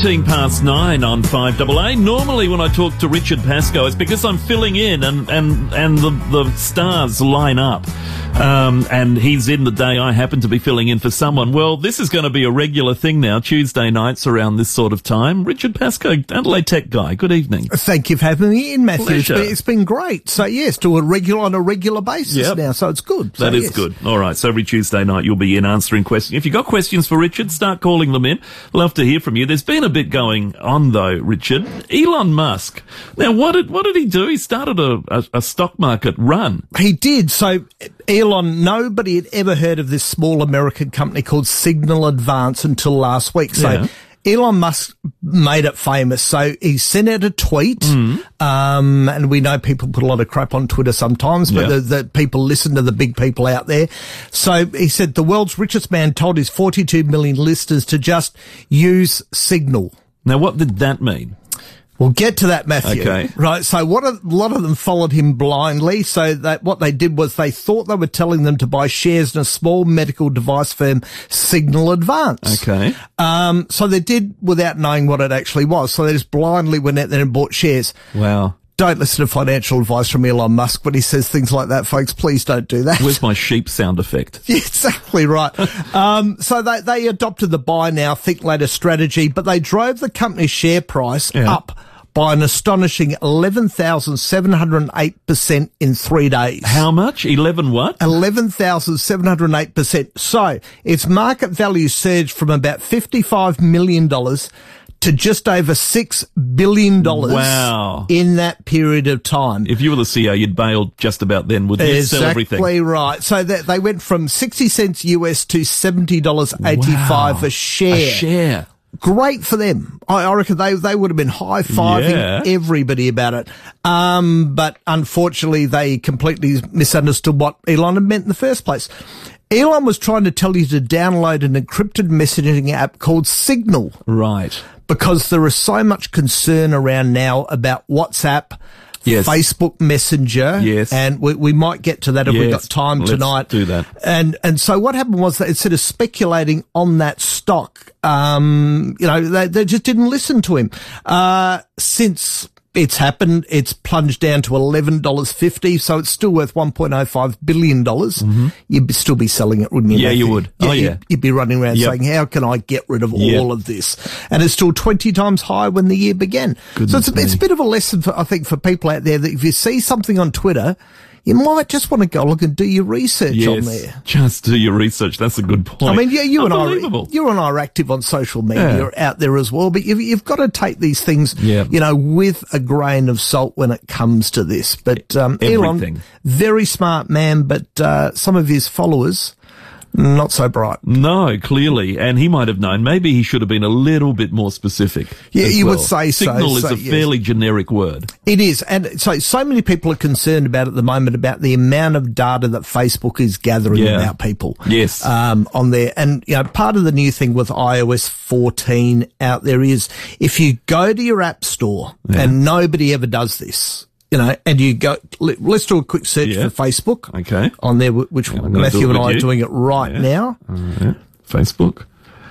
9 on 5AA. Normally when I talk to Richard Pascoe, it's because I'm filling in and the stars line up. And he's in the day I happen to be filling in for someone. Well, this is going to be a regular thing now, Tuesday nights around this sort of time. Richard Pascoe, Adelaide Tech guy, good evening. Thank you for having me in, Matthew. Pleasure. It's been great. So, yes, on a regular basis now, so it's good. That is good. All right, so every Tuesday night you'll be in answering questions. If you've got questions for Richard, start calling them in. Love to hear from you. There's been a bit going on, though, Richard. Elon Musk. Now, what did he do? He started a stock market run. He did. So, Elon, nobody had ever heard of this small American company called Signal Advance until last week. So, Elon Musk made it famous. So he sent out a tweet, and we know people put a lot of crap on Twitter sometimes, but the people listen to the big people out there. So he said the world's richest man told his 42 million listeners to just use Signal. Now, what did that mean? We'll get to that, Matthew. Okay. Right. So a lot of them followed him blindly. So that what they did was they thought they were telling them to buy shares in a small medical device firm, Signal Advance. Okay. So they did without knowing what it actually was. So they just blindly went out there and bought shares. Wow. Don't listen to financial advice from Elon Musk when he says things like that, folks. Please don't do that. Where's my sheep sound effect? Yeah, exactly right. So they adopted the buy now, think later strategy, but they drove the company's share price up by an astonishing 11,708% in 3 days. How much? 11 what? 11,708%. So its market value surged from about $55 million to just over $6 billion. Wow. In that period of time. If you were the CEO, you'd bail just about then, wouldn't you? Sell everything. Exactly right. So they went from 60 cents US to $70.85 a share. A share. Great for them. I reckon they would have been high-fiving everybody about it. But unfortunately, they completely misunderstood what Elon had meant in the first place. Elon was trying to tell you to download an encrypted messaging app called Signal. Right. Because there is so much concern around now about WhatsApp, Facebook Messenger. Yes. And we might get to that if we've got time tonight. Let's do that. And so what happened was that instead of speculating on that stock, they just didn't listen to him. Since it's happened, it's plunged down to $11.50, so it's still worth $1.05 billion. You'd still be selling it, wouldn't you? Yeah, Matthew? you would. You'd be running around saying, how can I get rid of all of this? And it's still 20 times higher when the year began. Goodness so it's a bit of a lesson, I think, for people out there that if you see something on Twitter, you might just want to go look and do your research on there. Just do your research. That's a good point. I mean, you and I are active on social media. You're out there as well, but you've got to take these things, with a grain of salt when it comes to this. But Elon, very smart man, but some of his followers, not so bright. No, clearly. And he might have known. Maybe he should have been a little bit more specific. Yeah, you would say so. Signal is a fairly generic word. It is. And so many people are concerned about at the moment about the amount of data that Facebook is gathering about people. Yes. On there. And, part of the new thing with iOS 14 out there is if you go to your app store, and nobody ever does this, and you go, let's do a quick search for Facebook. Okay. On there, which Matthew and I are doing it right now. Facebook.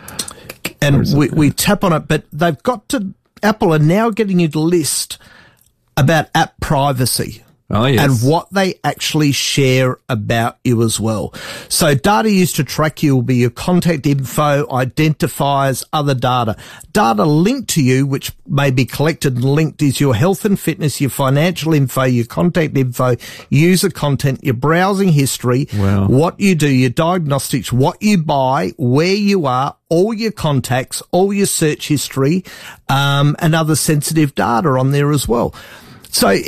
And we tap on it, but Apple are now getting you to list about app privacy. Oh, yes. And what they actually share about you as well. So data used to track you will be your contact info, identifiers, other data. Data linked to you, which may be collected and linked, is your health and fitness, your financial info, your contact info, user content, your browsing history, what you do, your diagnostics, what you buy, where you are, all your contacts, all your search history, and other sensitive data on there as well. So I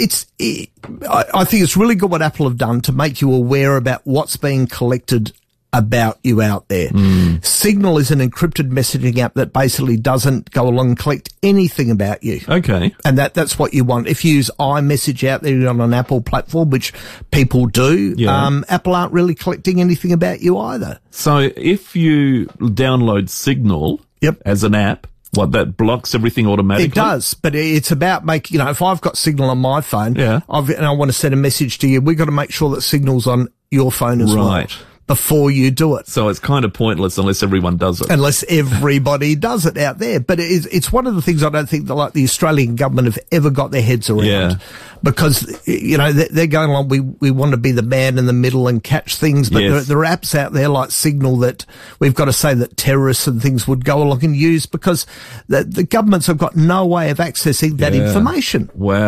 think it's really good what Apple have done to make you aware about what's being collected about you out there. Signal is an encrypted messaging app that basically doesn't go along and collect anything about you. Okay. And that's what you want. If you use iMessage out there on an Apple platform, which people do, Apple aren't really collecting anything about you either. So if you download Signal as an app, that blocks everything automatically? It does, but it's about making, if I've got Signal on my phone and I want to send a message to you, we've got to make sure that Signal's on your phone as well. before you do it. So it's kind of pointless unless everyone does it. Unless everybody does it out there. But it's one of the things I don't think that, like, the Australian government have ever got their heads around. Yeah. Because, you know, they're going along, we want to be the man in the middle and catch things. But Yes. there are apps out there like Signal that we've got to say that terrorists and things would go along and use because the governments have got no way of accessing that information.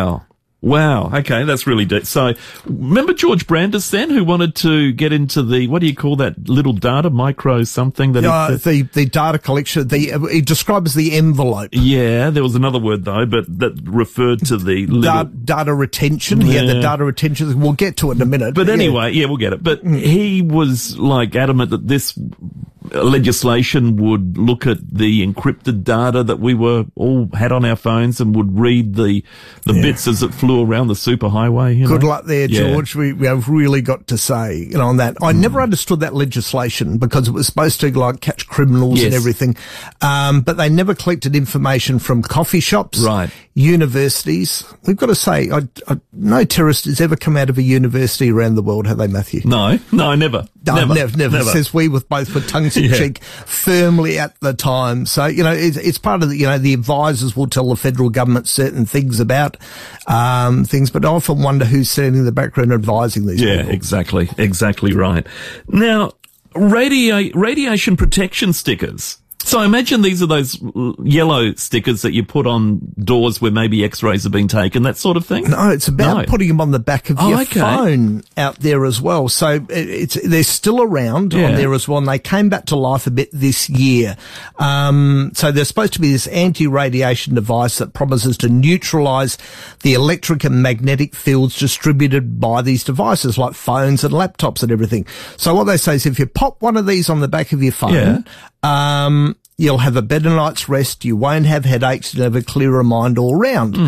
Wow. Okay, that's really deep. So, remember George Brandis then, who wanted to get into the, what do you call that little data, micro something that the data collection, he describes the envelope. Yeah, there was another word though, but that referred to the little data retention. Yeah, the data retention. We'll get to it in a minute. But anyway, we'll get it. But he was like adamant that this legislation would look at the encrypted data that we were all had on our phones and would read the bits as it flew around the superhighway. Good luck there, George. We have really got to say, on that. I never understood that legislation because it was supposed to like catch criminals and everything. But they never collected information from coffee shops, universities. We've got to say, no terrorist has ever come out of a university around the world, have they, Matthew? No, never. No, never. Says we with tongues in cheek firmly at the time. So, it's part of the advisors will tell the federal government certain things about, things, but I often wonder who's sitting in the background advising these people. Yeah, exactly right. Now, radiation protection stickers. So imagine these are those yellow stickers that you put on doors where maybe x-rays have been taken, that sort of thing? No, it's about putting them on the back of your phone out there as well. So they're still around on there as well, and they came back to life a bit this year. So there's supposed to be this anti-radiation device that promises to neutralise the electric and magnetic fields distributed by these devices, like phones and laptops and everything. So what they say is if you pop one of these on the back of your phone, you'll have a better night's rest. You won't have headaches. You'll have a clearer mind all round.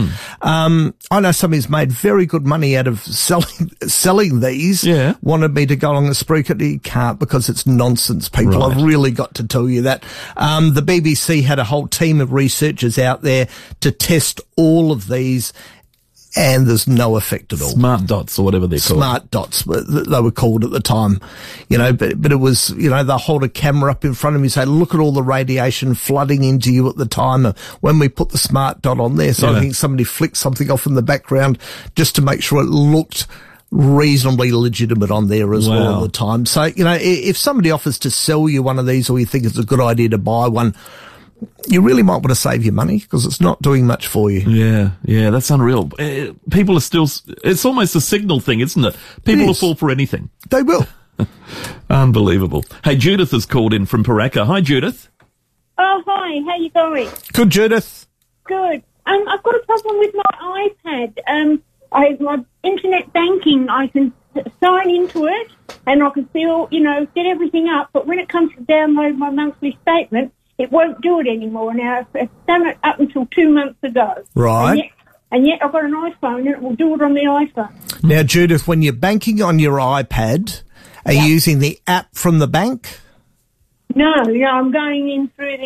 I know somebody's made very good money out of selling these. Yeah. Wanted me to go along the spree. You can't because it's nonsense, people. Right. I've really got to tell you that. The BBC had a whole team of researchers out there to test all of these, and there's no effect at all. Smart dots or whatever they're called. Smart dots, they were called at the time. But it was, they'll hold a camera up in front of you and say, look at all the radiation flooding into you at the time when we put the smart dot on there. So I think somebody flicked something off in the background just to make sure it looked reasonably legitimate on there as well at the time. So, if somebody offers to sell you one of these or you think it's a good idea to buy one, you really might want to save your money because it's not doing much for you. Yeah, that's unreal. People are still, it's almost a signal thing, isn't it? People will fall for anything. They will. Unbelievable. Hey, Judith has called in from Paraka. Hi, Judith. Oh, hi. How you going? Good, Judith. Good. I've got a problem with my iPad. My internet banking, I can sign into it and I can still, set everything up. But when it comes to download my monthly statement, it won't do it anymore. Now, I've done it up until 2 months ago. Right. And yet I've got an iPhone and it will do it on the iPhone. Now, Judith, when you're banking on your iPad, are you using the app from the bank? No, I'm going in through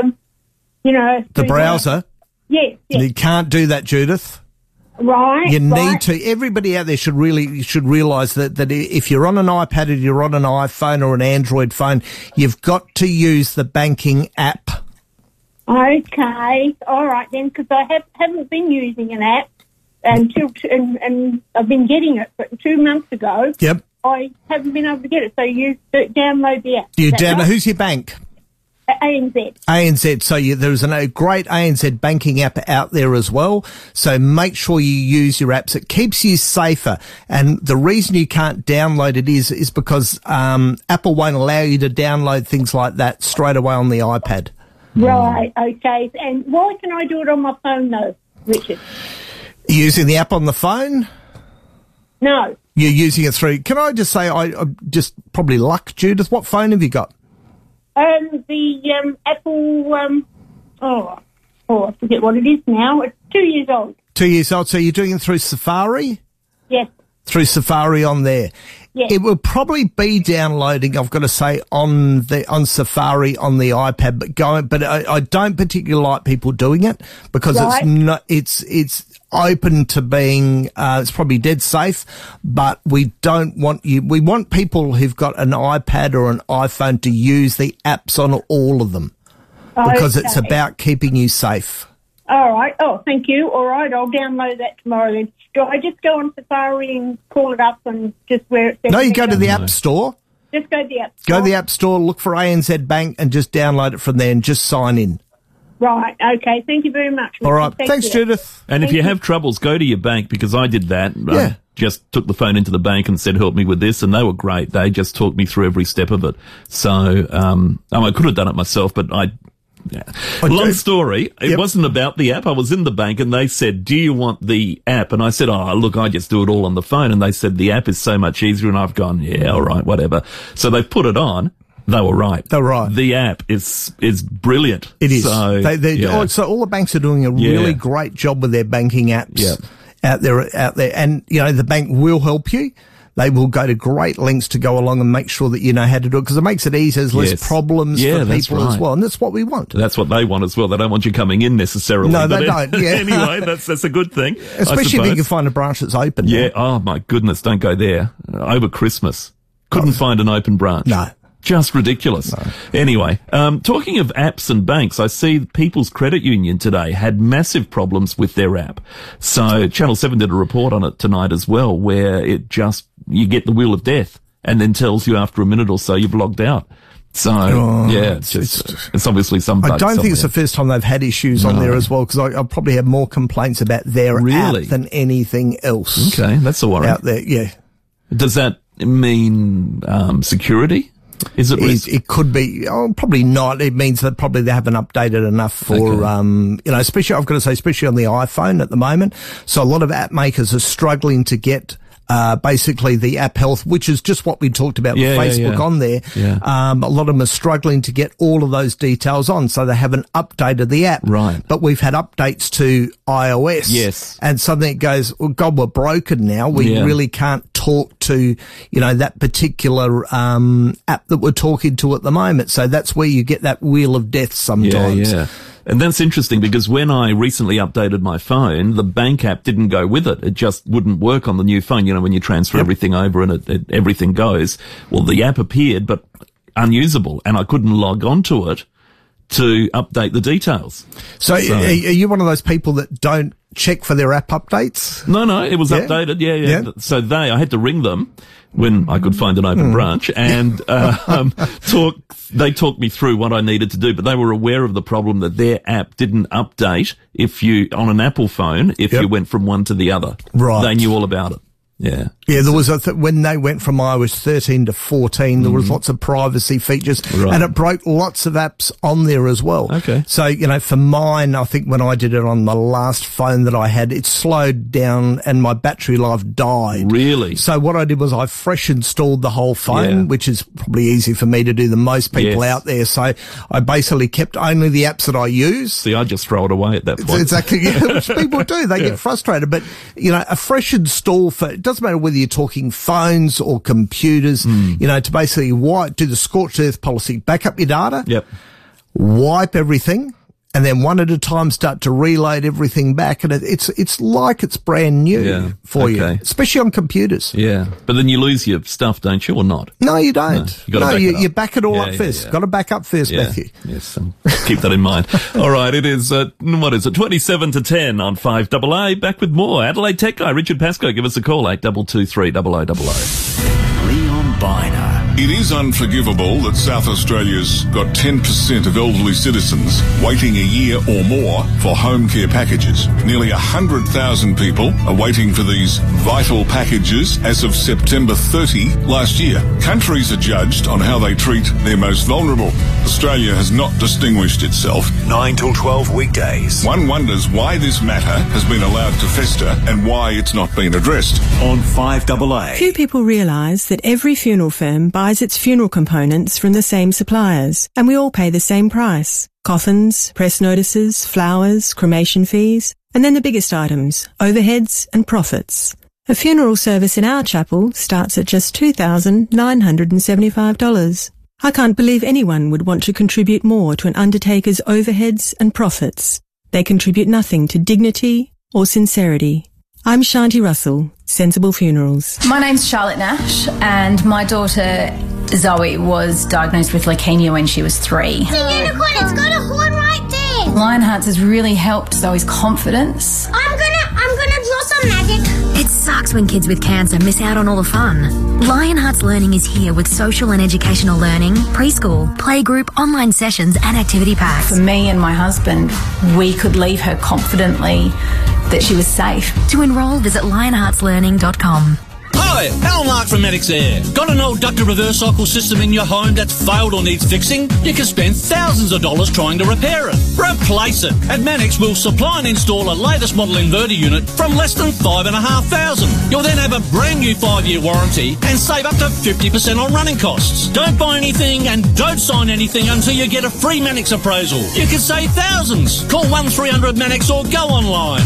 the, the browser? Yes. You can't do that, Judith. Right. You need to. Everybody out there should realise that if you're on an iPad or you're on an iPhone or an Android phone, you've got to use the banking app. Okay. All right then, because I haven't been using an app until and I've been getting it, but 2 months ago. Yep. I haven't been able to get it, so you download the app. You download. Right? Who's your bank? ANZ. ANZ. So there's a great ANZ banking app out there as well. So make sure you use your apps. It keeps you safer. And the reason you can't download it is because Apple won't allow you to download things like that straight away on the iPad. Right. Okay. And why can I do it on my phone though, Richard? Using the app on the phone? No. You're using it through. Can I just say, I just probably luck, Judith. What phone have you got? The Apple, I forget what it is now. It's 2 years old. 2 years old. So you're doing it through Safari? Yes. through Safari on there. Yes. It will probably be downloading, I've got to say, on Safari on the iPad, but I don't particularly like people doing it because it's open to being, it's probably dead safe, but we want people who've got an iPad or an iPhone to use the apps on all of them because it's about keeping you safe. All right. Oh, thank you. All right, I'll download that tomorrow then. Do I just go on Safari and call it up and just where it says? No, you go to the App Store. Just go to the App Store. Go to the App Store, look for ANZ Bank and just download it from there and just sign in. Right. Okay. Thank you very much. All right. Thanks, Judith. And if you have troubles, go to your bank, because I did that. Yeah. Just took the phone into the bank and said, help me with this. And they were great. They just talked me through every step of it. So, I could have done it myself, but long story. It wasn't about the app. I was in the bank and they said, do you want the app? And I said, oh, look, I just do it all on the phone. And they said, the app is so much easier. And I've gone, yeah, all right, whatever. So they put it on. They were right. They're right. The app is brilliant. It is. So, so all the banks are doing a really great job with their banking apps out there. And, the bank will help you. They will go to great lengths to go along and make sure that you know how to do it, because it makes it easier. There's less problems for people as well. And that's what we want. That's what they want as well. They don't want you coming in necessarily. No, they don't. Yeah. Anyway, that's a good thing. Especially if you can find a branch that's open. Yeah. Oh, my goodness. Don't go there. Over Christmas. Couldn't find an open branch. No. Just ridiculous. No. Anyway, talking of apps and banks, I see People's Credit Union today had massive problems with their app. So Channel 7 did a report on it tonight as well, where you get the wheel of death and then tells you after a minute or so you've logged out. So, it's obviously some bug. I don't think it's the first time they've had issues on there as well, because I'll probably have more complaints about their app than anything else. Okay, that's a worry. Out there, yeah. Does that mean security? Is it risk? It could be, probably not. It means that probably they haven't updated enough for, especially, I've got to say, especially on the iPhone at the moment. So a lot of app makers are struggling to get basically the app health, which is just what we talked about with Facebook on there. Yeah. A lot of them are struggling to get all of those details on, so they haven't updated the app. Right. But we've had updates to iOS. Yes. And suddenly it goes, well, God, we're broken now. We really can't talk to, that particular app that we're talking to at the moment. So that's where you get that wheel of death sometimes. Yeah. And that's interesting, because when I recently updated my phone, the bank app didn't go with it. It just wouldn't work on the new phone. When you transfer everything over and everything goes. Well, the app appeared, but unusable, and I couldn't log onto it to update the details. So are you one of those people that don't check for their app updates? No, it was updated. Yeah. So I had to ring them when I could find an open branch and they talked me through what I needed to do, but they were aware of the problem that their app didn't update on an Apple phone if you went from one to the other. Right. They knew all about it. Yeah. Yeah, there was when they went from iOS 13 to 14, there was lots of privacy features, and it broke lots of apps on there as well. Okay. So, for mine, I think when I did it on the last phone that I had, it slowed down and my battery life died. Really? So what I did was I fresh installed the whole phone, which is probably easy for me to do than most people out there. So I basically kept only the apps that I use. See, I just throw it away at that point. Exactly. Which people do. They get frustrated. But, a fresh install it doesn't matter whether you're talking phones or computers, to basically do the scorched earth policy, back up your data, wipe everything, and then one at a time start to reload everything back. And it's like it's brand new for you, especially on computers. Yeah. But then you lose your stuff, don't you, or not? No, you don't. No, you back it all up first. Got to back up first, Matthew. Yes, keep that in mind. All right, it is, 27 to 10 on 5AA. Back with more. Adelaide Tech Guy, Richard Pascoe, give us a call, 8223 0000. Leon Biner. It is unforgivable that South Australia's got 10% of elderly citizens waiting a year or more for home care packages. Nearly 100,000 people are waiting for these vital packages as of September 30 last year. Countries are judged on how they treat their most vulnerable. Australia has not distinguished itself. 9 till 12 weekdays. One wonders why this matter has been allowed to fester and why it's not been addressed. On 5AA. Few people realise that every funeral firm buys its funeral components from the same suppliers, and we all pay the same price. Coffins, press notices, flowers, cremation fees, and then the biggest items, overheads and profits. A funeral service in our chapel starts at just $2,975. I can't believe anyone would want to contribute more to an undertaker's overheads and profits. They contribute nothing to dignity or sincerity. I'm Shanti Russell, Sensible Funerals. My name's Charlotte Nash, and my daughter Zoe was diagnosed with leukemia when she was 3. It's a unicorn, it's got a horn right there. Lionhearts has really helped Zoe's confidence. I'm gonna draw some magic. It sucks when kids with cancer miss out on all the fun. Lionhearts Learning is here with social and educational learning, preschool, playgroup, online sessions and activity packs. For me and my husband, we could leave her confidently that she was safe. To enrol, visit lionheartslearning.com. Hi, Al Mark from Maddox Air. Got an old ducted reverse cycle system in your home that's failed or needs fixing? You can spend thousands of dollars trying to repair it. Replace it. At Maddox, we'll supply and install a latest model inverter unit from less than $5,500. You'll then have a brand new 5-year warranty and save up to 50% on running costs. Don't buy anything and don't sign anything until you get a free Maddox appraisal. You can save thousands. Call 1300 Maddox or go online.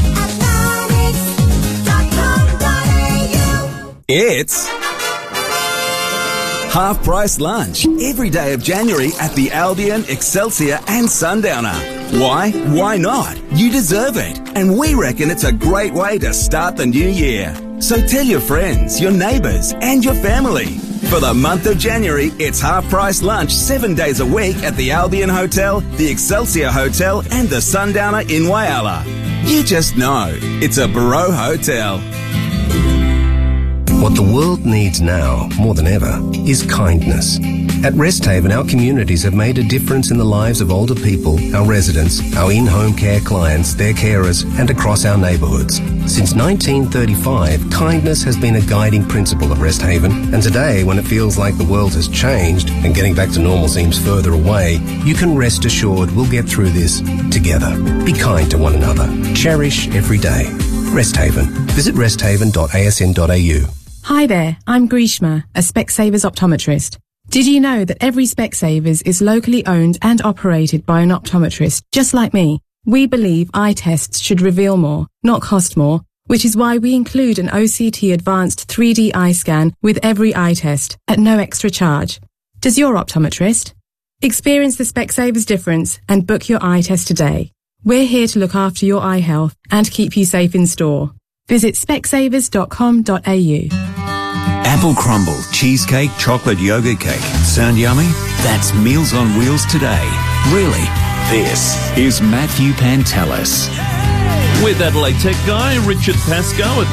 It's half price lunch every day of January at the Albion, Excelsior and Sundowner. Why? Why not? You deserve it. And we reckon it's a great way to start the new year. So tell your friends, your neighbours and your family. For the month of January, it's half price lunch 7 days a week at the Albion Hotel, the Excelsior Hotel and the Sundowner in Whyalla. You just know it's a Bro Hotel. What the world needs now, more than ever, is kindness. At Resthaven, our communities have made a difference in the lives of older people, our residents, our in-home care clients, their carers, and across our neighbourhoods. Since 1935, kindness has been a guiding principle of Resthaven, and today, when it feels like the world has changed and getting back to normal seems further away, you can rest assured we'll get through this together. Be kind to one another. Cherish every day. Resthaven. Visit resthaven.asn.au. Hi there, I'm Grishma, a Specsavers optometrist. Did you know that every Specsavers is locally owned and operated by an optometrist, just like me? We believe eye tests should reveal more, not cost more, which is why we include an OCT advanced 3D eye scan with every eye test at no extra charge. Does your optometrist? Experience the Specsavers difference and book your eye test today. We're here to look after your eye health and keep you safe in store. Visit specsavers.com.au. Apple crumble, cheesecake, chocolate yogurt cake. Sound yummy? That's Meals on Wheels today. Really? This is Matthew Pantelis. With Adelaide Tech Guy, Richard Pascoe at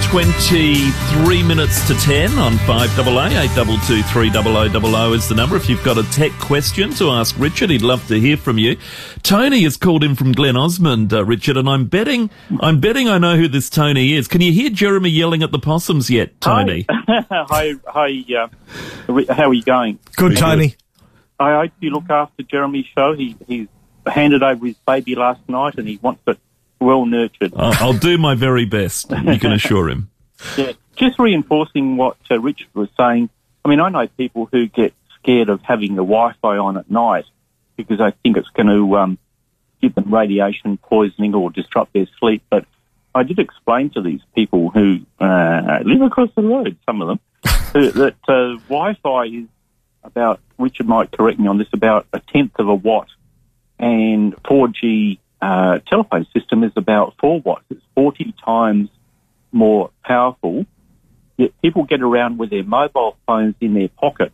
23 minutes to 10 on 5AA. 822 30000 is the number. If you've got a tech question to ask Richard, he'd love to hear from you. Tony has called in from Glen Osmond, Richard, and I'm betting I know who this Tony is. Can you hear Jeremy yelling at the possums yet, Tony? Hi, how are you going? Good, Tony. I hope you look after Jeremy's show. He's handed over his baby last night and he wants it well nurtured. I'll do my very best, you can assure him. Yeah, just reinforcing what Richard was saying. I mean, I know people who get scared of having the Wi-Fi on at night because they think it's going to give them radiation poisoning or disrupt their sleep. But I did explain to these people who live across the road, some of them, that Wi-Fi is about, Richard might correct me on this, about 1/10 of a watt, and 4G telephone system is about 4 watts. It's 40 times more powerful. Yet people get around with their mobile phones in their pockets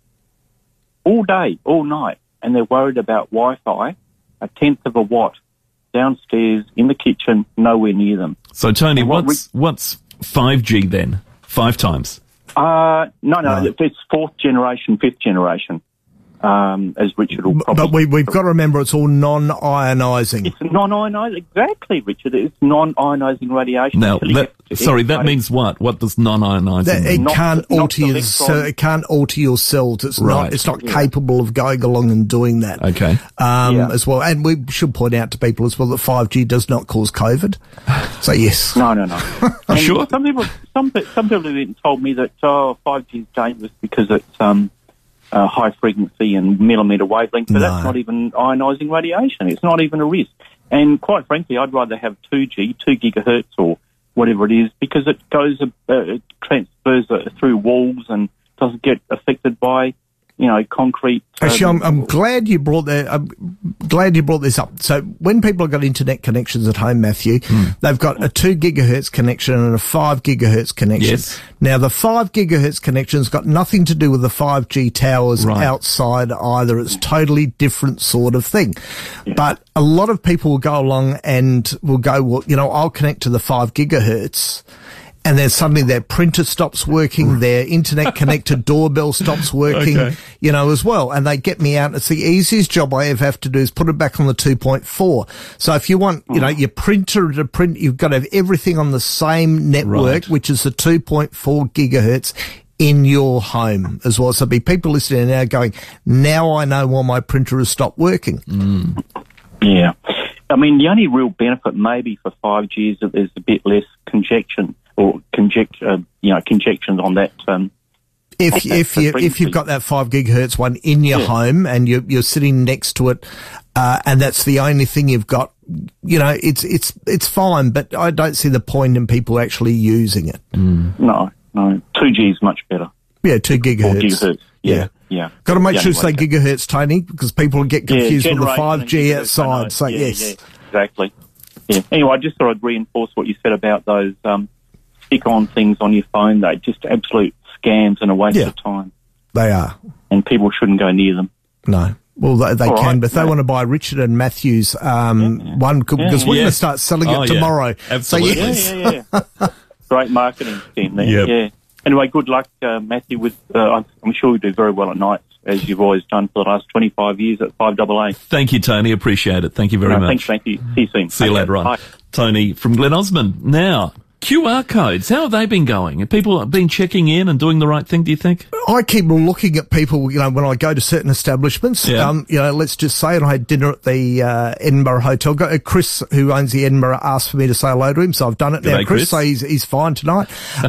all day, all night, and they're worried about Wi-Fi, 1/10 of a watt, downstairs in the kitchen, nowhere near them. So, Tony, what's 5G then? 5 times? No, it's 4th generation, 5th generation. As Richard will probably... But we've got to remember it's all non-ionising. It's non-ionising, exactly, Richard. It's non-ionising radiation. Now, that means what? What does non-ionising mean? It can't alter your cells. It's not capable of going along and doing that. Okay. As well. And we should point out to people as well that 5G does not cause COVID. So, yes. No. Sure? Some people have even told me that 5G is dangerous because it's... high frequency and millimetre wavelength, but that's not even ionising radiation. It's not even a risk. And quite frankly, I'd rather have 2G, 2 gigahertz or whatever it is, because it goes, it transfers through walls and doesn't get affected by, concrete. Actually, I'm glad you brought that. I'm glad you brought this up. So when people have got internet connections at home, Matthew, they've got a 2 gigahertz connection and a 5 gigahertz connection. Yes. Now the 5 gigahertz connection's got nothing to do with the 5G towers outside either. It's totally different sort of thing. Yeah. But a lot of people will go along and will go, well, I'll connect to the 5 gigahertz. And then suddenly their printer stops working, their internet connected doorbell stops working, as well. And they get me out. It's the easiest job I ever have to do is put it back on the 2.4. So if you want, your printer to print, you've got to have everything on the same network, which is the 2.4 gigahertz in your home as well. So there'll be people listening now going, now I know why my printer has stopped working. Yeah. I mean, the only real benefit maybe for 5G is that there's a bit less congestion on that. If you've got that 5 gigahertz one in your home and you're sitting next to it, and that's the only thing you've got, it's fine. But I don't see the point in people actually using it. No, 2G is much better. Yeah, 2 gigahertz. 4 gigahertz. Yeah. Got to make sure you say gigahertz, Tony, because people get confused with the 5G outside. So yes, exactly. Yeah. Anyway, I just thought I'd reinforce what you said about those stick-on things on your phone. They're just absolute scams and a waste of time. They are, and people shouldn't go near them. No. Well, they can, but if they want to buy Richard and Matthew's one, because we're going to start selling it tomorrow. Yeah. Absolutely. So, yeah. Great marketing scheme there. Yep. Yeah. Anyway, good luck, Matthew. With I'm sure you do very well at night, as you've always done for the last 25 years at 5AA. Thank you, Tony. Appreciate it. Thank you very much. Thanks, thank you. See you soon. See you later on. Bye. Tony from Glen Osmond. Now, QR codes, how have they been going? Have people been checking in and doing the right thing, do you think? I keep looking at people, when I go to certain establishments. Let's just say, and I had dinner at the Edinburgh Hotel. Chris, who owns the Edinburgh, asked for me to say hello to him, so I've done it now, Chris. So he's fine tonight.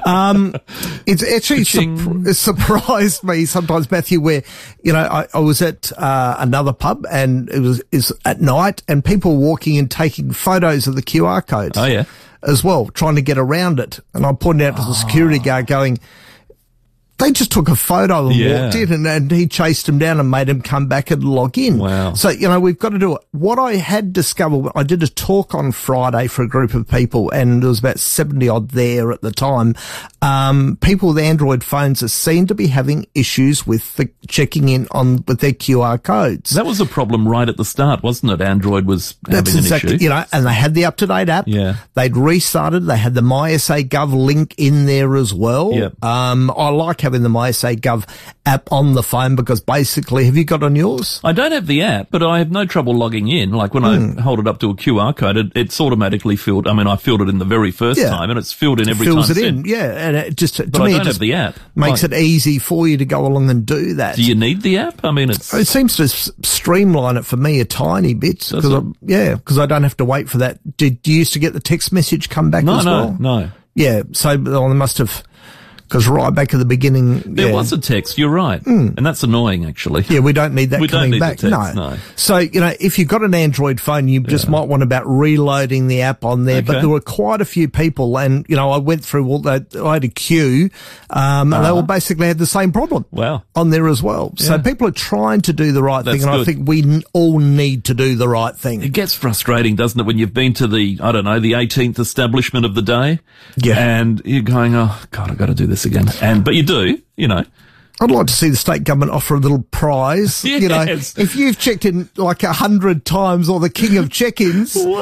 It's actually surprised me sometimes, Matthew, where, I was at another pub and is at night and people walking and taking photos of the QR codes. Oh, yeah. As well, trying to get around it. And I pointed out to the security guard going, they just took a photo and walked in and he chased them down and made them come back and log in. Wow. So, we've got to do it. What I had discovered, I did a talk on Friday for a group of people and there was about 70 odd there at the time. People with Android phones seem to be having issues with the checking in with their QR codes. That was a problem right at the start, wasn't it? Android was having an issue. And they had the up-to-date app. Yeah. They'd restarted. They had the MySA.gov link in there as well. Yep. I like having the MySA.gov app on the phone because basically, have you got on yours? I don't have the app, but I have no trouble logging in. Like when I hold it up to a QR code, it's automatically filled. I mean, I filled it in the very first time and it's filled in every time. Fills it in, and it just, but I don't have the app. Makes it easy for you to go along and do that. Do you need the app? I mean, it seems to streamline it for me a tiny bit because I don't have to wait for that. Did you used to get the text message come back as well? No. Yeah, so they must have. Because right back at the beginning... There was a text, you're right. And that's annoying, actually. Yeah, we don't need that coming back. The text, no. So, if you've got an Android phone, you just might want about reloading the app on there. Okay. But there were quite a few people, and, I went through all that. I had a queue, and they all basically had the same problem. Wow. On there as well. Yeah. So people are trying to do the right thing, and good. I think we all need to do the right thing. It gets frustrating, doesn't it, when you've been to the 18th establishment of the day, and you're going, oh, God, I've got to do this again. But you do, I'd like to see the state government offer a little prize. Yes. If you've checked in like 100 times or the king of check-ins, you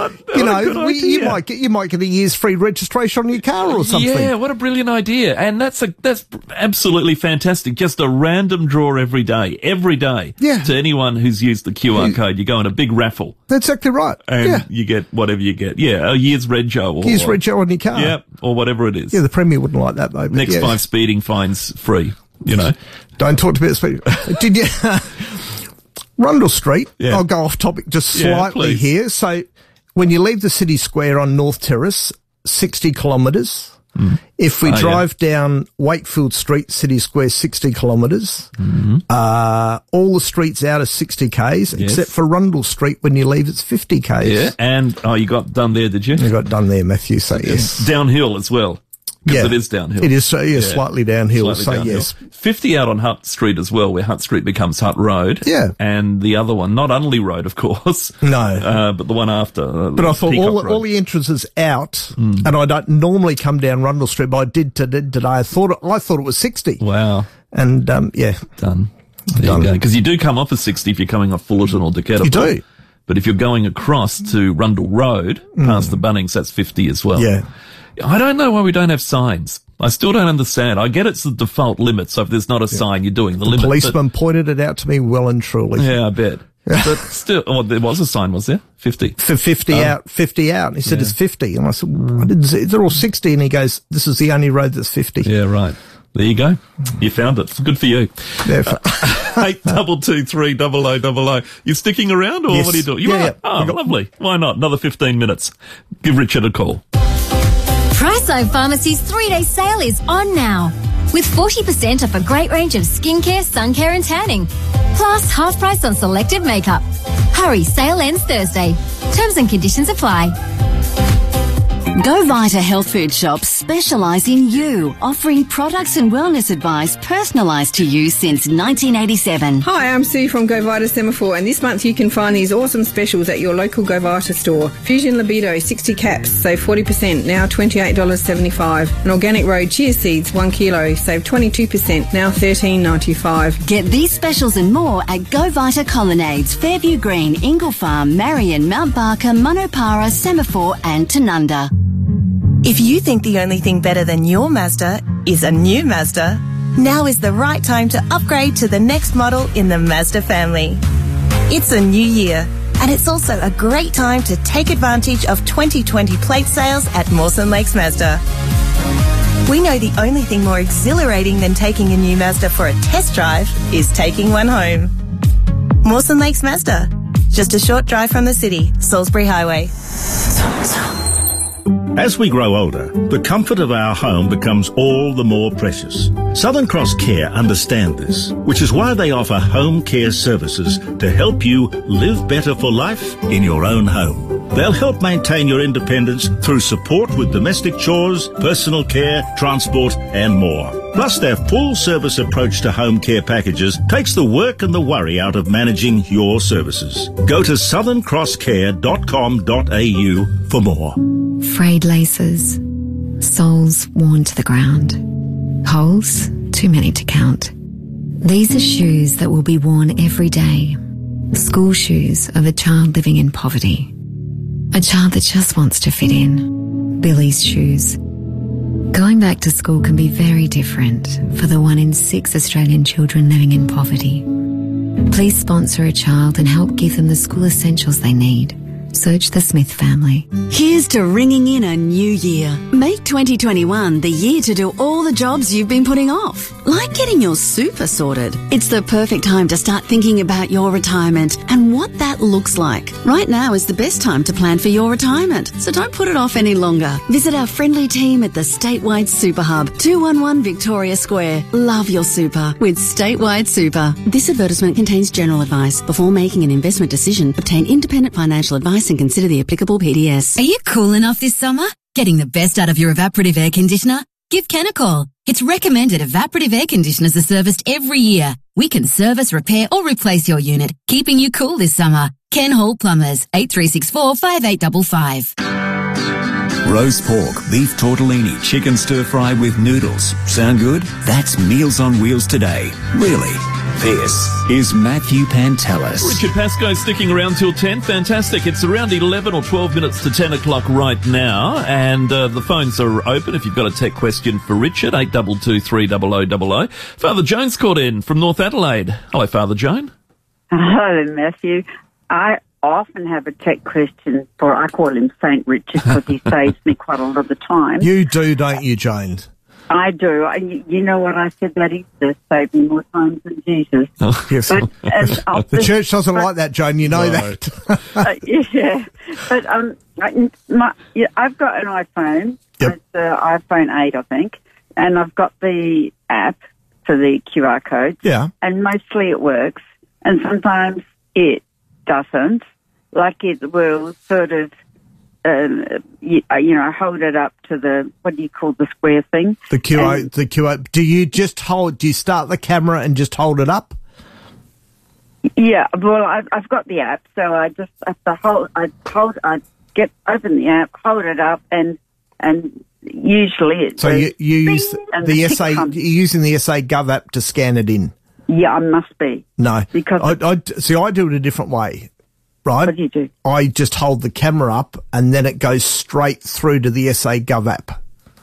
might get a year's free registration on your car or something. Yeah, what a brilliant idea. And that's absolutely fantastic. Just a random draw every day. Yeah. To anyone who's used the QR code, you go in a big raffle. That's exactly right. And you get whatever you get. Yeah, a year's rego. Year's rego on your car. Yeah, or whatever it is. Yeah, the Premier wouldn't like that though. Next 5 speeding fines free. Don't talk to me about speed. Did you? Rundle Street. Yeah. I'll go off topic just slightly here. So when you leave the city square on North Terrace, 60 kilometres, If we drive down Wakefield Street, City Square, 60 kilometres, all the streets out are 60 Ks, except for Rundle Street. When you leave, it's 50 Ks. Yeah, and, you got done there, did you? You got done there, Matthew, so yes. Downhill as well. Because it is downhill. It is, slightly downhill, Slightly downhill. yes. 50 out on Hutt Street as well, where Hutt Street becomes Hutt Road. Yeah. And the other one, not Unley Road, of course. No. But the one after. But I thought all the entrances out, and I don't normally come down Rundle Street, but I did today. I thought it was 60. Wow. And, Done. There you go. Because you do come off at 60 if you're coming off Fullerton or Decathlon. You do. But if you're going across to Rundle Road, past the Bunnings, that's 50 as well. Yeah. I don't know why we don't have signs. I still don't understand. I get it's the default limit, so if there's not a sign, you're doing the limit. The policeman pointed it out to me well and truly. Yeah, I bet. But still, there was a sign, was there? 50. For 50 out. And he said, it's 50. And I said, I didn't see, they're all 60. And he goes, this is the only road that's 50. Yeah, right. There you go. You found it. Good for you. Yeah. 8223 You sticking around, or what are you doing? You are? Yeah. Oh, lovely. Why not? Another 15 minutes. Give Richard a call. Priceline Pharmacy's 3-day sale is on now. With 40% off a great range of skincare, sun care and tanning. Plus half price on selective makeup. Hurry, sale ends Thursday. Terms and conditions apply. Go Vita Health Food Shops specialise in you, offering products and wellness advice personalised to you since 1987. Hi, I'm Sue from Go Vita Semaphore, and this month you can find these awesome specials at your local Go Vita store. Fusion Libido 60 caps, save 40%, now $28.75. And Organic Road Chia Seeds 1 kilo, save 22%, now $13.95. Get these specials and more at Go Vita Colonnades, Fairview Green, Ingle Farm, Marion, Mount Barker, Monopara, Semaphore and Tanunda. If you think the only thing better than your Mazda is a new Mazda, now is the right time to upgrade to the next model in the Mazda family. It's a new year, and it's also a great time to take advantage of 2020 plate sales at Mawson Lakes Mazda. We know the only thing more exhilarating than taking a new Mazda for a test drive is taking one home. Mawson Lakes Mazda, just a short drive from the city, Salisbury Highway. As we grow older, the comfort of our home becomes all the more precious. Southern Cross Care understand this, which is why they offer home care services to help you live better for life in your own home. They'll help maintain your independence through support with domestic chores, personal care, transport and more. Plus, their full-service approach to home care packages takes the work and the worry out of managing your services. Go to southernCrossCare.com.au for more. Frayed laces, soles worn to the ground, holes too many to count. These are shoes that will be worn every day. School shoes of a child living in poverty. A child that just wants to fit in. Billy's shoes. Going back to school can be very different for the 1 in 6 Australian children living in poverty. Please sponsor a child and help give them the school essentials they need. Search the Smith family. Here's to ringing in a new year. Make 2021 the year to do all the jobs you've been putting off, like getting your super sorted. It's the perfect time to start thinking about your retirement and what that looks like. Right now is the best time to plan for your retirement, so don't put it off any longer. Visit our friendly team at the Statewide Super Hub, 211 Victoria Square. Love your super with Statewide Super. This advertisement contains general advice. Before making an investment decision, obtain independent financial advice and consider the applicable PDS. Are you cool enough this summer? Getting the best out of your evaporative air conditioner? Give Ken a call. Its recommended evaporative air conditioners are serviced every year. We can service, repair or replace your unit, keeping you cool this summer. Ken Hall Plumbers, 8364 5855. Roast pork, beef tortellini, chicken stir-fry with noodles. Sound good? That's Meals on Wheels today. Really? This is Matthew Pantelis. Richard Pascoe sticking around till 10. Fantastic. It's around 11 or 12 minutes to 10 o'clock right now, and the phones are open if you've got a tech question for Richard, 8223 30000. Father Jones called in from North Adelaide. Hello, Father Joan. Hello, Matthew. I often have a tech question for, I call him St. Richard because he saves me quite a lot of the time. You do, don't you, Jones? I do. You know what I said that Easter saved me more times than Jesus. Oh, yes. The church doesn't like that, Joan. You know that. Yeah. But I've got an iPhone. Yep. It's the iPhone 8, I think. And I've got the app for the QR code. Yeah. And mostly it works. And sometimes it doesn't. Like it will sort of, hold it up to the, what do you call the square thing? The QR. Do you start the camera and just hold it up? Yeah, well, I've got the app, so I just have to open the app, hold it up, and usually it. So you use the SA, you're using the SA Gov app to scan it in? Yeah, I must be. No. Because I do it a different way. Right? What do you do? I just hold the camera up and then it goes straight through to the SA Gov app.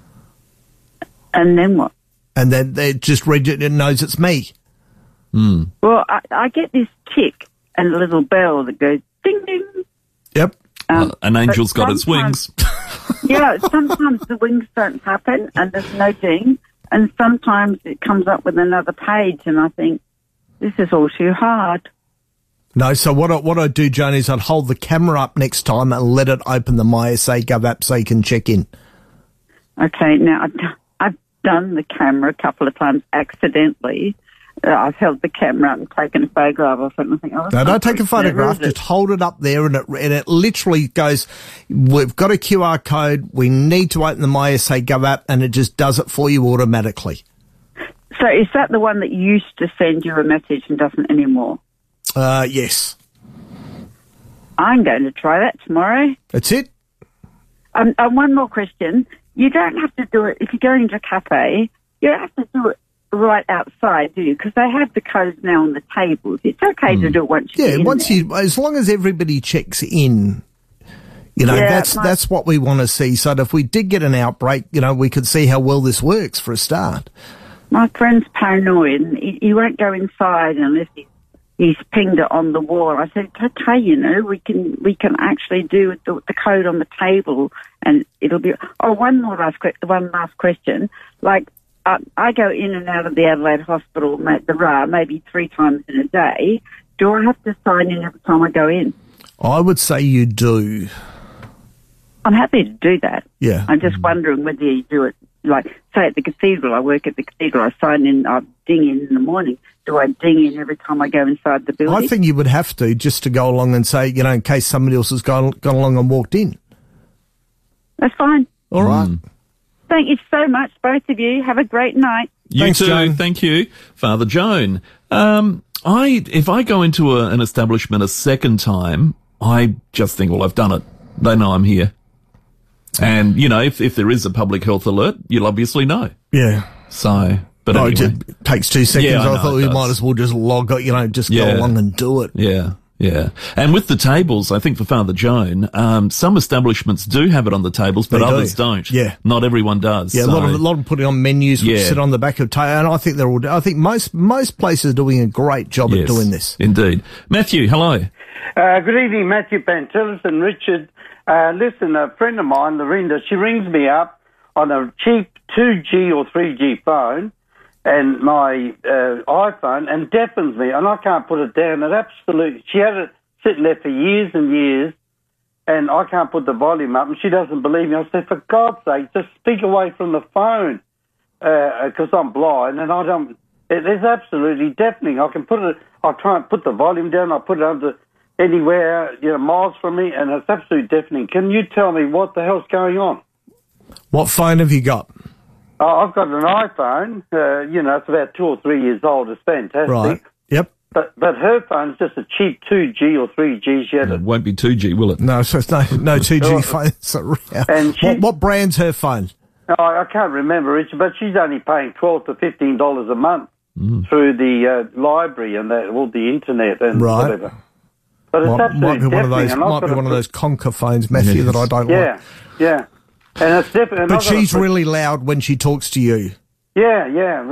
And then what? And then it just reads it and knows it's me. Mm. Well, I get this tick and a little bell that goes ding ding. Yep. An angel's got its wings. Yeah, sometimes the wings don't happen and there's no ding. And sometimes it comes up with another page and I think, this is all too hard. No, so what I do, Joan, is I'd hold the camera up next time and let it open the My SA Gov app so you can check in. Okay, now I've done the camera a couple of times accidentally. I've held the camera up and taken a photograph of it and I think, oh, no, don't take a photograph, just hold it up there and it literally goes, we've got a QR code, we need to open the My SA Gov app and it just does it for you automatically. So is that the one that used to send you a message and doesn't anymore? Yes. I'm going to try that tomorrow. That's it. One more question. You don't have to do it, if you're going to a cafe, you don't have to do it right outside, do you? Because they have the codes now on the tables. It's okay to do it once you get in there. As long as everybody checks in, that's what we want to see. So that if we did get an outbreak, we could see how well this works for a start. My friend's paranoid and he won't go inside unless he's pinged it on the wall. I said, okay, we can actually do the code on the table and it'll be... Oh, one last question. Like, I go in and out of the Adelaide Hospital, the RA, maybe 3 times in a day. Do I have to sign in every time I go in? I would say you do. I'm happy to do that. Yeah. I'm just wondering whether you do it, like, say at the cathedral, I work at the cathedral, I sign in, I ding in the morning. Do I ding in every time I go inside the building? I think you would have to, just to go along and say, in case somebody else has gone along and walked in. That's fine. All right. Thank you so much, both of you. Have a great night. Thanks, too. Joan. Thank you. Father Joan. If I go into an establishment a second time, I just think, well, I've done it. They know I'm here. And, if there is a public health alert, you'll obviously know. Yeah. So, but anyway. It takes 2 seconds. Yeah, I thought we might as well just just go along and do it. Yeah. Yeah. And with the tables, I think for Father Joan, some establishments do have it on the tables, but others don't. Yeah. Not everyone does. Yeah, so. a lot of them put it on menus which sit on the back of table, and I think most places are doing a great job at doing this. Indeed. Matthew, hello. Good evening, Matthew Pantelis and Richard. Listen, a friend of mine, Lorinda, she rings me up on a cheap 2G or 3G phone and my iPhone and deafens me, and I can't put it down. She had it sitting there for years and years, and I can't put the volume up, and she doesn't believe me. I said, for God's sake, just speak away from the phone, because I'm blind, and I don't... It is absolutely deafening. I try and put the volume down, I put it under anywhere, miles from me, and it's absolutely deafening. Can you tell me what the hell's going on? What phone have you got? Oh, I've got an iPhone. It's about 2 or 3 years old. It's fantastic. Right. Yep. But her phone's just a cheap 2G or 3G. It won't be 2G, will it? No, so it's no 2G phones around. And what brand's her phone? Oh, I can't remember, Richard, but she's only paying $12 to $15 a month through the library and the internet and whatever. But it's absolutely deafening. Might be one of those Conker phones, Matthew, that I don't like. Yeah. And it's definitely. But she's really loud when she talks to you. Yeah.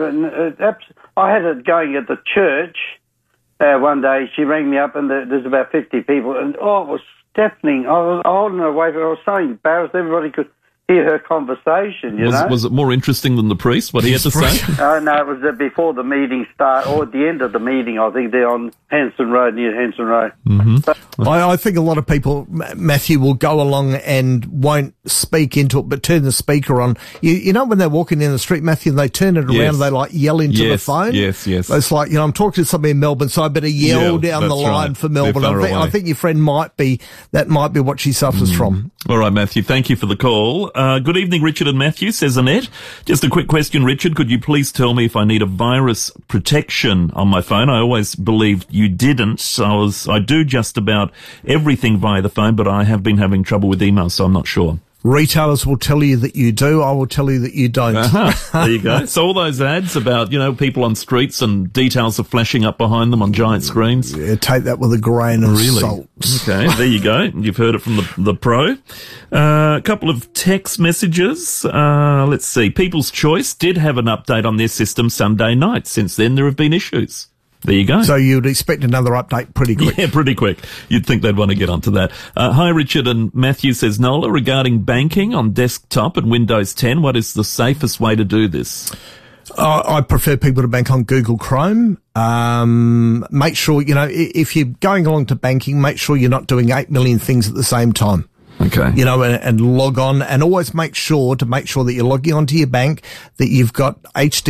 I had it going at the church one day. She rang me up, and there's about 50 people, and it was deafening. I was holding her away. I was so embarrassed. Everybody could hear her conversation, you know. Was it more interesting than the priest, what he had to say? Oh, no, it was before the meeting started, or at the end of the meeting, I think, they're on Hanson Road, near Hanson Road. Mm-hmm. I think a lot of people, Matthew, will go along and won't speak into it, but turn the speaker on. You know when they're walking down the street, Matthew, and they turn it around and they, like, yell into the phone? Yes. It's like, I'm talking to somebody in Melbourne, so I better yell down the line for Melbourne. I think your friend might be what she suffers from. All right, Matthew, thank you for the call. Good evening, Richard and Matthew, says Annette. Just a quick question, Richard. Could you please tell me if I need a virus protection on my phone? I always believed you didn't. I do just about everything via the phone, but I have been having trouble with email, so I'm not sure. Retailers will tell you that you do. I will tell you that you don't. There you go. So all those ads about, people on streets and details are flashing up behind them on giant screens. Yeah, take that with a grain of salt. Okay, there you go. You've heard it from the pro. A couple of text messages. Let's see. People's Choice did have an update on their system Sunday night. Since then, there have been issues. There you go. So you'd expect another update pretty quick. Yeah, pretty quick. You'd think they'd want to get onto that. Hi, Richard and Matthew, says Nola. Regarding banking on desktop and Windows 10, what is the safest way to do this? I prefer people to bank on Google Chrome. Make sure, if you're going along to banking, make sure you're not doing 8 million things at the same time. Okay. And log on, and always make sure that you're logging onto your bank, that you've got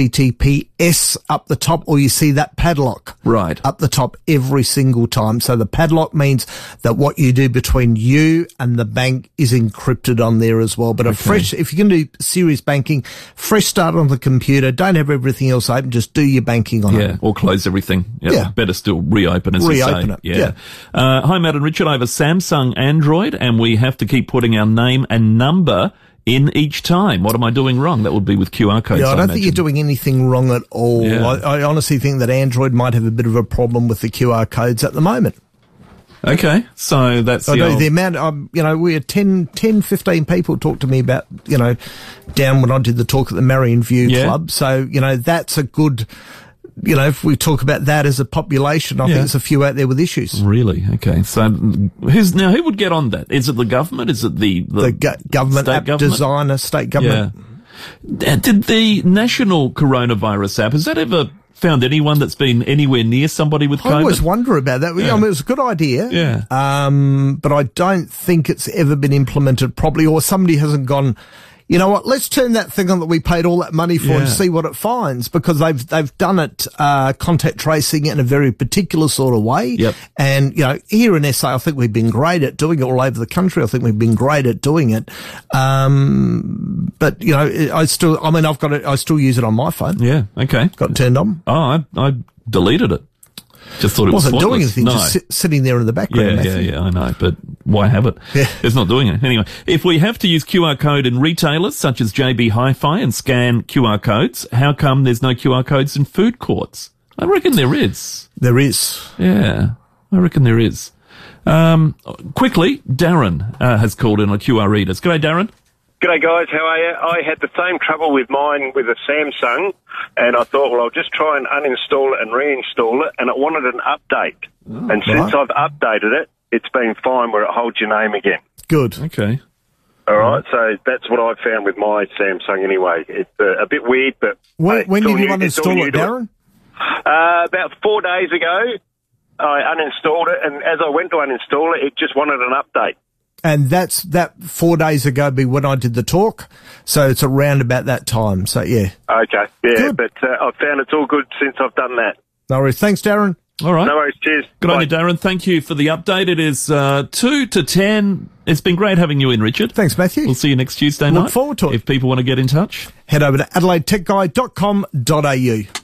HTTPS up the top, or you see that padlock up the top every single time. So the padlock means that what you do between you and the bank is encrypted on there as well. But if you're going to do serious banking, fresh start on the computer, don't have everything else open, just do your banking on it. Yeah, or close everything. Yeah. Better still reopen you say. Reopen it. Yeah. Hi, Matt and Richard. I have a Samsung Android, and we have to keep putting our name and number in each time. What am I doing wrong? That would be with QR codes. Yeah, I don't think you're doing anything wrong at all. Yeah. I honestly think that Android might have a bit of a problem with the QR codes at the moment. Okay, so that's the amount. We had 10, 15 people talk to me about, down when I did the talk at the Marion View Club. So, that's a good. If we talk about that as a population, I think there's a few out there with issues. Really? Okay. So who would get on that? Is it the government? Is it the government app designer, state government? Yeah. Did the national coronavirus app, has that ever found anyone that's been anywhere near somebody with COVID? I always wonder about that. Yeah. I mean, it was a good idea. Yeah. But I don't think it's ever been implemented properly, or somebody hasn't gone, you know what, let's turn that thing on that we paid all that money for and see what it finds, because they've done it, contact tracing in a very particular sort of way. Yep. And, here in SA, I think we've been great at doing it all over the country. I think we've been great at doing it. But, I still use it on my phone. Yeah. Okay. Got it turned on. Oh, I deleted it. Just thought it wasn't doing pointless. anything, just sitting there in the background. Yeah, I know, but why have it? Yeah. It's not doing it. Anyway, if we have to use QR code in retailers such as JB Hi-Fi and scan QR codes, how come there's no QR codes in food courts? I reckon there is. There is. Yeah, I reckon there is. Quickly, Darren has called in on QR readers. G'day, Darren. G'day guys, how are you? I had the same trouble with mine with a Samsung, and I thought, well, I'll just try and uninstall it and reinstall it, and it wanted an update. And since I've updated it, it's been fine where it holds your name again. Good. Okay. All right, so that's what I've found with my Samsung anyway. It's a bit weird, but... When did you uninstall it, Darren? About 4 days ago, I uninstalled it, and as I went to uninstall it, it just wanted an update. And that 4 days ago be when I did the talk, so it's around about that time. So yeah. Okay, yeah, good. But I've found it's all good since I've done that. No worries. Thanks, Darren. All right. No worries. Cheers. Good on you, Darren. Thank you for the update. It is 2 to 10. It's been great having you in, Richard. Thanks, Matthew. We'll see you next Tuesday night. Look forward to it. If people want to get in touch, head over to adelaidetechguide.com.au.